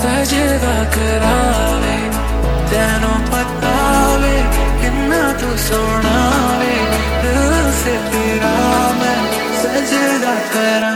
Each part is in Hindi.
सजदा करावे तेनों पतावे किन्ना तू सोना वे दिल से तेरा मैं सजदा करा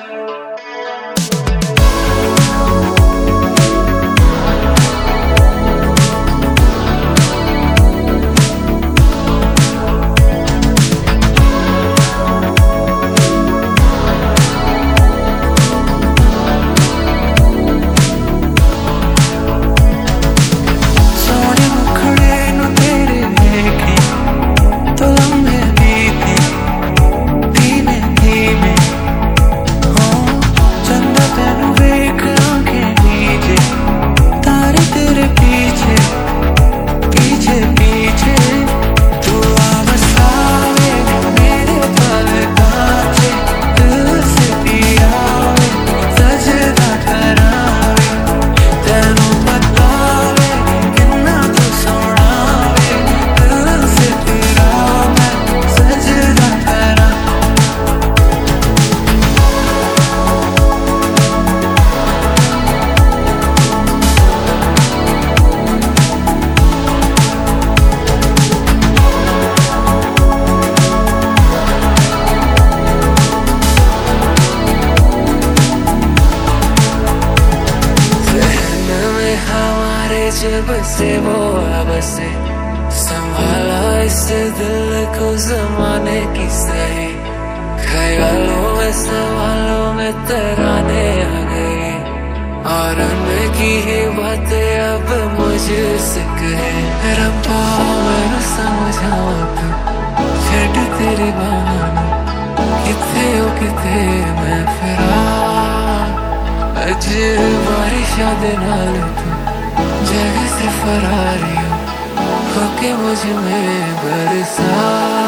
जब से वो अब से संभाला इस दिल को जमाने की सही ख्यालों में सवालों में तराने आ गए और उनकी ही बातें अब मुझसे कहे रब्बा मैनू समझा तू छड़ तेरी बाहों किथे ओ किथे मैं फिरा अज बारिश दे नाल तू जगह से फरारी हो होके मुझ में बरसा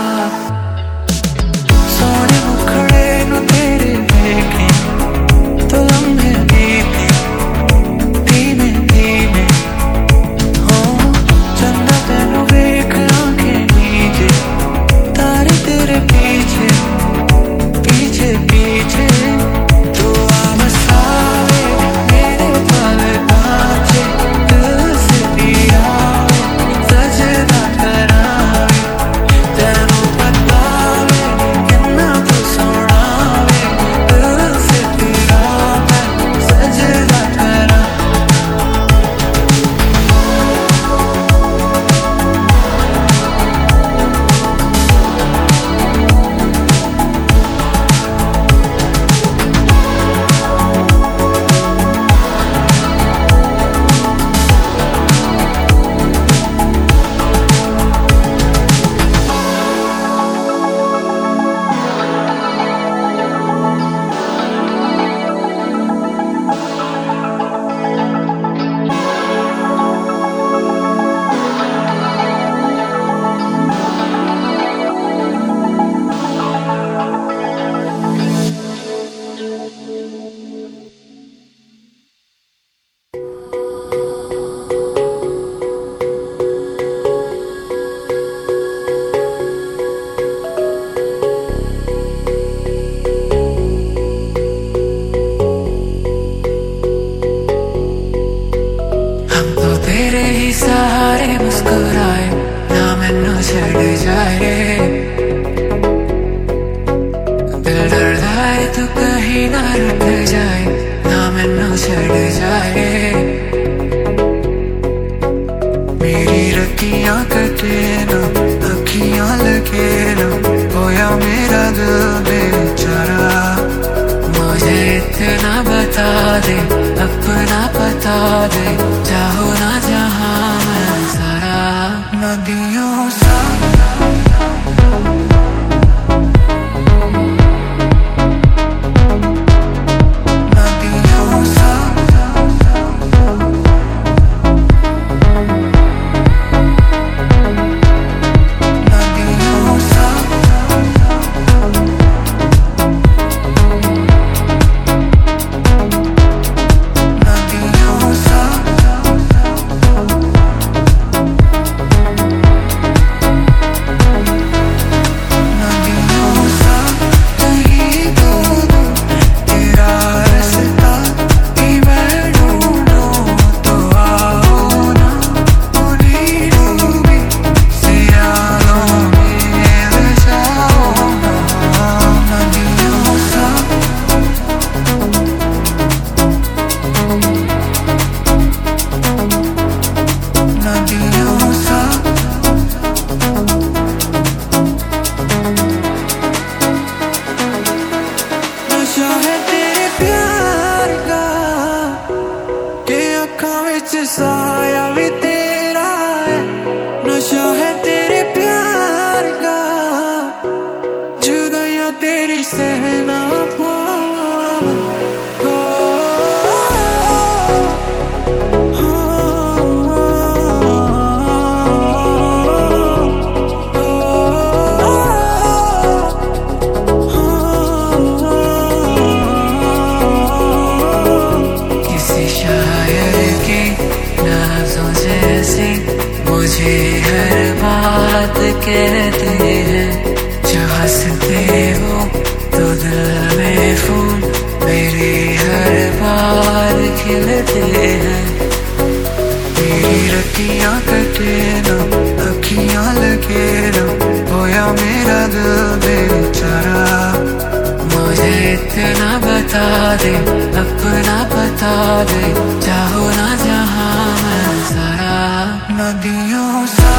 सोने मुखड़े नु तेरे देखे तो लम्हे बीते धीमे धीमे हो चंदा तेनू वेख आंखें नीचे तारे तेरे पीछे पीछे पीछे तू आ बसावे मेरे पल कांचे सजदा करावे तेनों पतावे किन्ना तू सोना वे दिल से तेरा मैं सजदा करा तेरे ही सहारे मुस्कुराए ना मैनू छड़ जाए दिल डरदा है तू कहीं ना रुक जाए ना मैनू छड़ जाए मेरी रतियां कटे ना अखियां लगे ना होया मेरा दिल बेचारा मुझे इतना बता दे अपना पता दे चाहो ना जहां मैं सारा नदियों सा अखां विच साया भी तेरा है, नशा है तेरे प्यार का, जुदाइयां तेरी सहना पाऊं। मुझे हर बात कहते हैं, जो हंसते हो तो दिल में फूल मेरे हर बार खिलते हैं। तेरी रतियां कटे ना, अखियां लगे ना, होया मेरा दिल बेचारा। मुझे इतना बता दे, अपना बता दे, चाहो ना जहां मैं सारा नदियों सा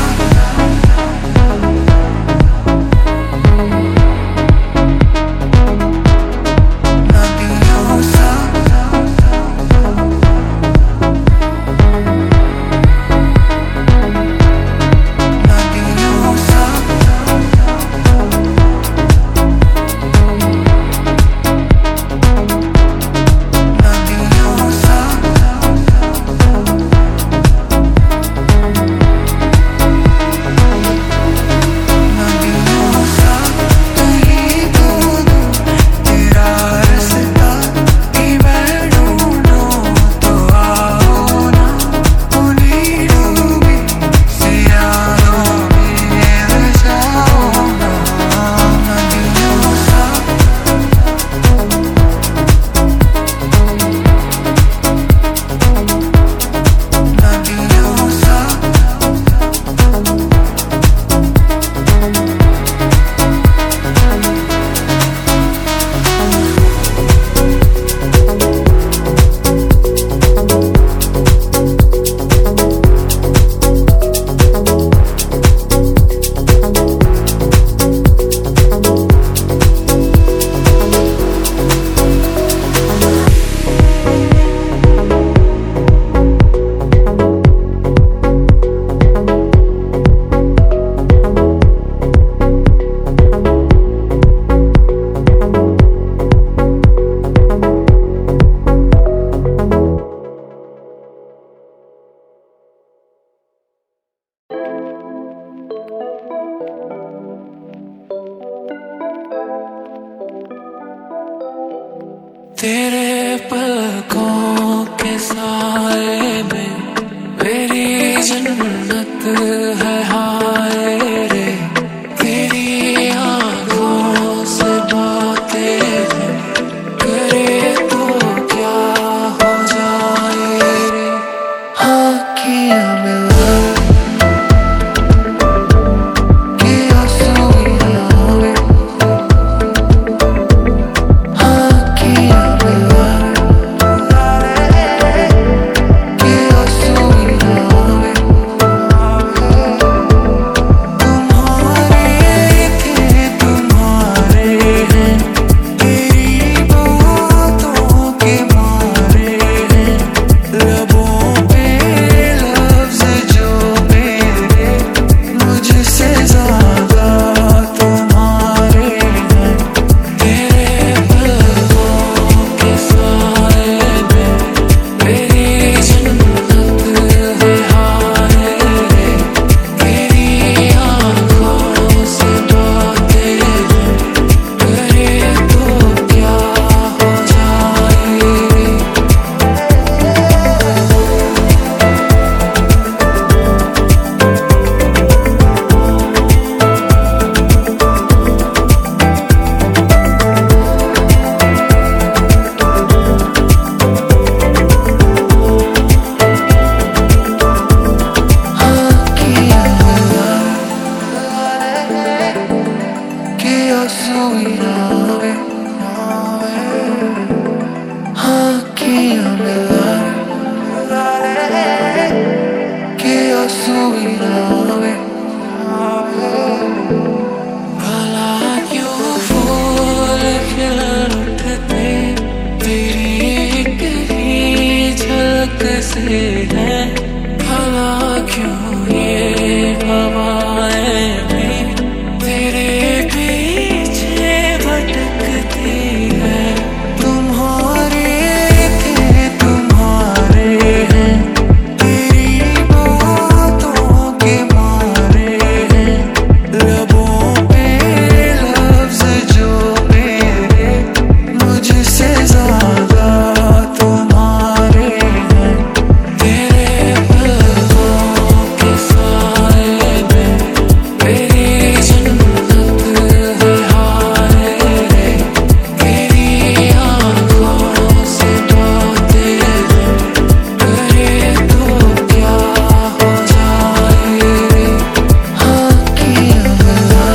कैसे है, भला क्यों ये हवाएं भी तेरे पीछे भटकती है। तुम्हारे थे तुम्हारे हैं, तेरी बातों के मारे हैं, लबों पे लफ्ज जो मेरे मुझसे ज्यादा तुम्हारे हैं। तेरे पलकों के साए में मेरी जन्नत है हाय रे, तेरी आँखों से बातें करे तो क्या हो जाए रे। हाँ किया गया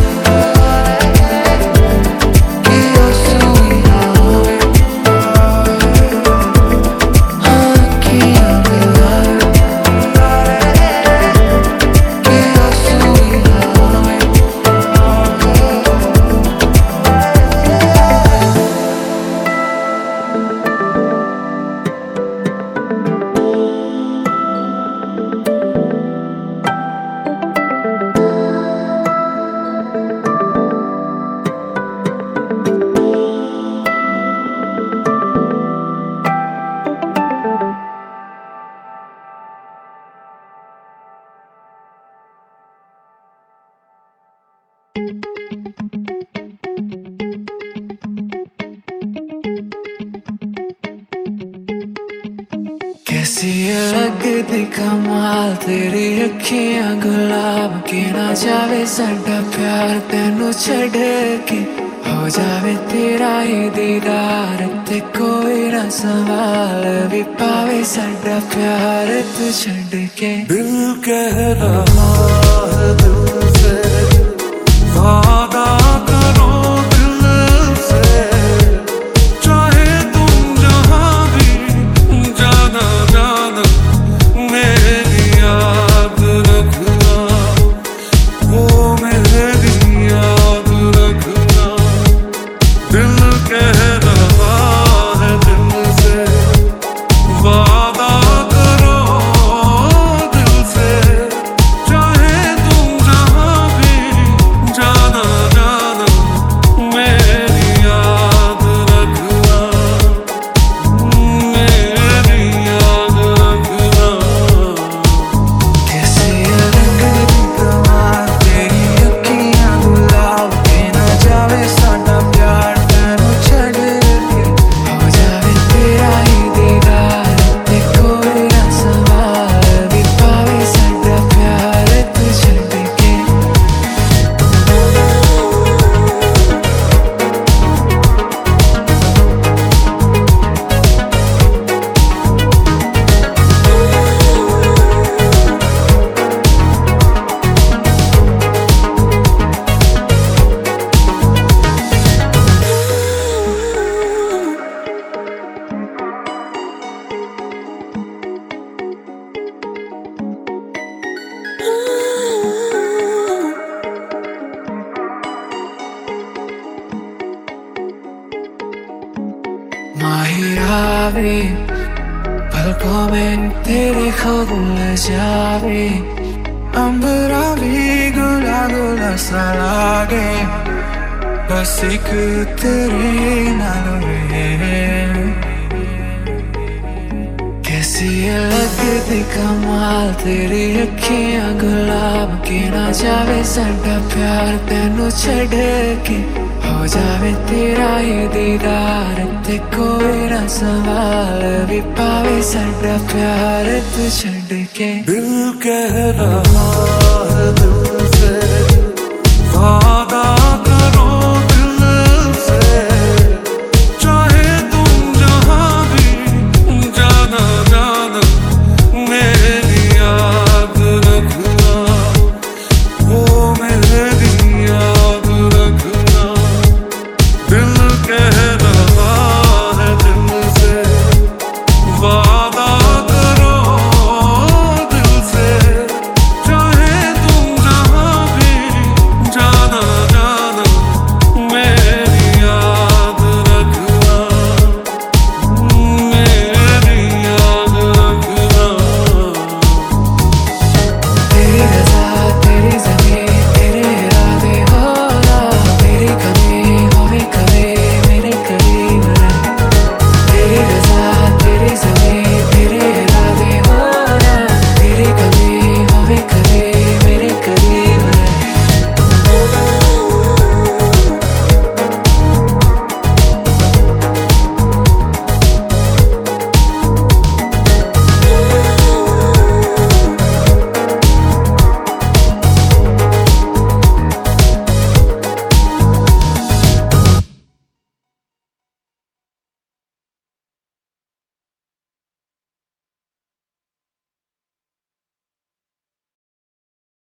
कि असुई आए, हाँ किया गया कि असुई आए। कैसी लगती कमाल तेरी अखियां गुलाब की, ना जावे साडा प्यार तेनू छड़ के, हो जावे तेरा ही दीदार ते कोई ना सवाल भी पावे साडा प्यार तू छड़ के। दिल कह रहा है दिल से वादा करो दिल से, चाहे तुम जहाँ भी जाना जाना मेरी याद रखना, वो मेरी याद रखना। दिल कह रहा है दिल से वादा करो दिल से, चाहे तुम जहाँ भी जाना जाना मेरी याद रखना, मेरी याद रखना। कैसे लगती कमाल तेरी अखियां गुलाब के, ना जावे साडा प्यार तेनू छड़ के, हो जावे तेरा ही दीदार ते कोई ना सवाल भी पावे साडा प्यार तू छड़ के। माही आवे पलकों में तेरे ख्वाब उलझ जावे, अंबरा भी गुला गुला सा लागे, बस एक तेरे नाल रहे। कैसी लगती कमाल तेरी अखियां गुलाब की, ना जावे साडा प्यार तेनू छड़ के, हो जावे तेरा ही दीदार ते कोई ना सवाल भी पावे साडा प्यार तू छड़ के। दिल कह रहा है दिल से